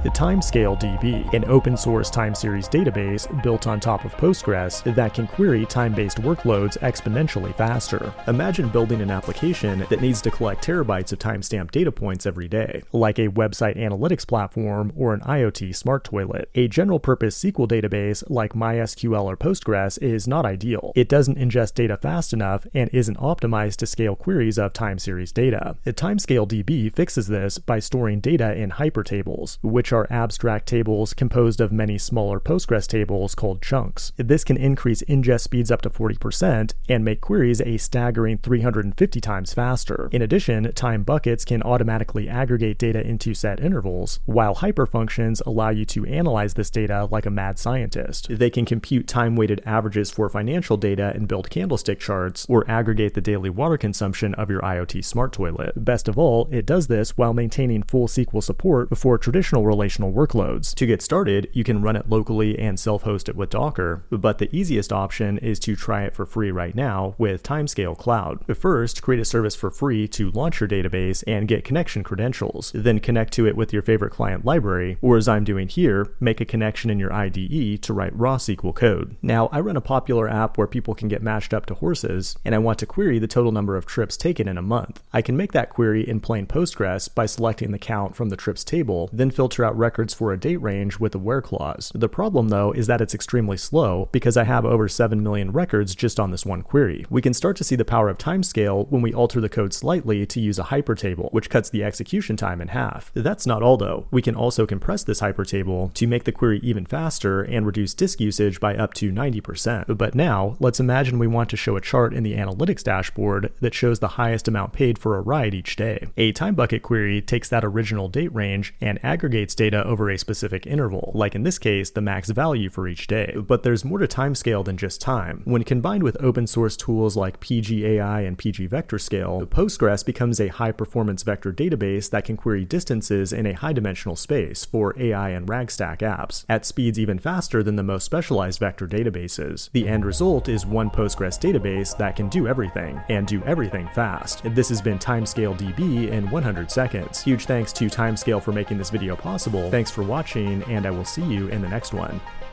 Timescale DB, an open source time series database built on top of Postgres that can query time-based workloads exponentially faster. Imagine building an application that needs to collect terabytes of timestamp data points every day, like a website analytics platform or an IoT smart toilet. A general-purpose SQL database like MySQL or Postgres is not ideal. It doesn't ingest data fast enough and isn't optimized to scale queries of time series data. Timescale DB fixes this by storing data in hypertables, which are abstract tables composed of many smaller Postgres tables called chunks. This can increase ingest speeds up to 40% and make queries a staggering 350 times faster. In addition, time buckets can automatically aggregate data into set intervals, while hyperfunctions allow you to analyze this data like a mad scientist. They can compute time-weighted averages for financial data and build candlestick charts, or aggregate the daily water consumption of your IoT smart toilet. Best of all, it does this while maintaining full SQL support for traditional relational workloads. To get started, you can run it locally and self-host it with Docker, but the easiest option is to try it for free right now with Timescale Cloud. First, create a service for free to launch your database and get connection credentials. Then connect to it with your favorite client library, or as I'm doing here, make a connection in your IDE to write raw SQL code. Now, I run a popular app where people can get matched up to horses, and I want to query the total number of trips taken in a month. I can make that query in plain Postgres by selecting the count from the trips table, then filter out records for a date range with a where clause. The problem though is that it's extremely slow because I have over 7 million records just on this one query. We can start to see the power of timescale when we alter the code slightly to use a hypertable, which cuts the execution time in half. That's not all though. We can also compress this hypertable to make the query even faster and reduce disk usage by up to 90%. But now, let's imagine we want to show a chart in the analytics dashboard that shows the highest amount paid for a ride each day. A time bucket query takes that original date range and aggregates data over a specific interval, like in this case, the max value for each day. But there's more to timescale than just time. When combined with open source tools like PGAI and PGVectorScale, Postgres becomes a high-performance vector database that can query distances in a high-dimensional space for AI and RagStack apps, at speeds even faster than the most specialized vector databases. The end result is one Postgres database that can do everything, and do everything fast. This has been Timescale DB in 100 seconds. Huge thanks to Timescale for making this video possible. Thanks for watching, and I will see you in the next one.